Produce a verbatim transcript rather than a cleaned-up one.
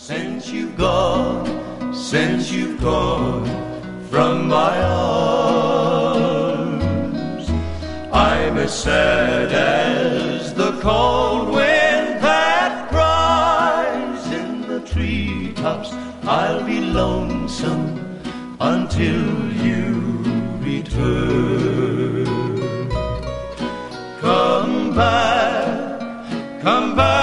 Since you've gone, since you've gone from my arms, I'm as sad as the cold wind that cries in the treetops. I'll be lonesome until you return. Come back, come back.